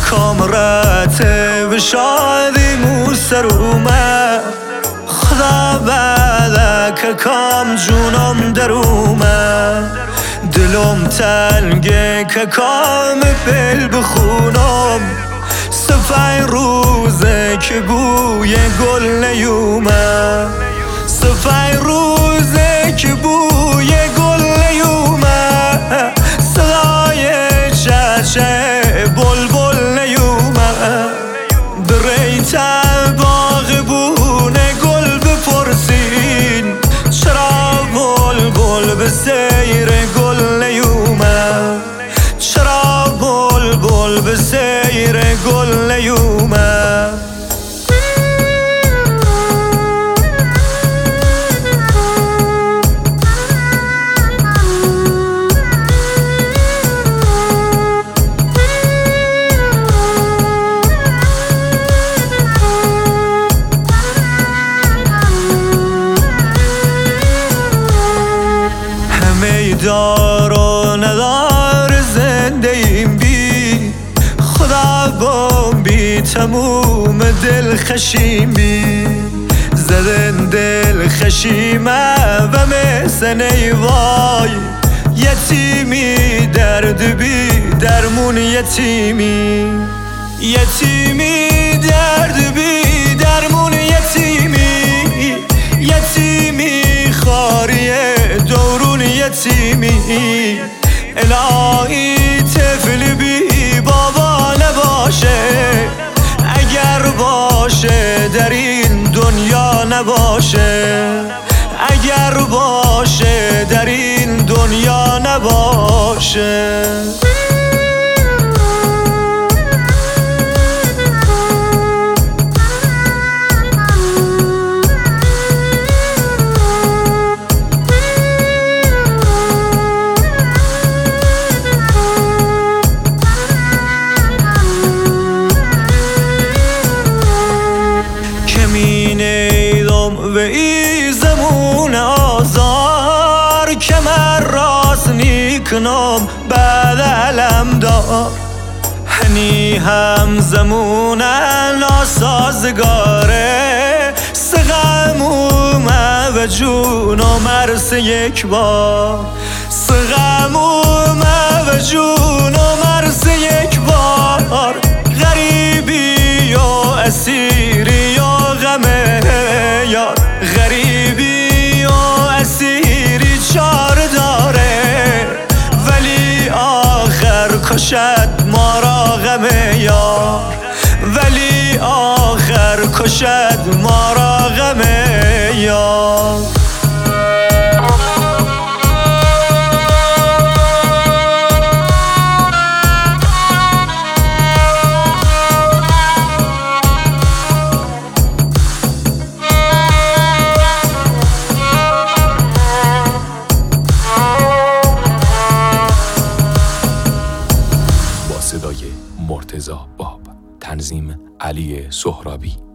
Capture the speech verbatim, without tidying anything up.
کامرته و شادی موسرومه خدا بده که کام جونم درومه دلم تنگه که کام بل بخونم صفای روزه که بوی گل نیومه صفای روزه که بوی گل نیومه صدای چچه بلبل نیومه بریت باغ بونه گل بپرسین چرا بلبل به سیر گل نیومه چرا بلبل به سیر گل نیومه دار و ندار زنده ایم بی خدا بام بی تموم دل خشیم بی زدن دل خشیمه و مثل ای وای یتیمی درد بی درمون یتیمی یتیمی درد بی درمون یتیمی یتیمی خاریه دورون یتیمی الهی طفل بی بابا نباشه اگر باشه در این دنیا نباشه اگر باشه در این دنیا نباشه و ای زمون آزار که من راست نیکنم بعد علم دار هنی هم زمون ناسازگاره سغمومه و جونم عرص یک بار سغمومه و جونم عرص یک بار غریبی و اسیری و غمه یار غریبی و اسیری چار داره ولی آخر کشد ما را غمه یار ولی آخر کشد ما را غمه یار صدای مرتضی باب، تنظیم علی سهرابی.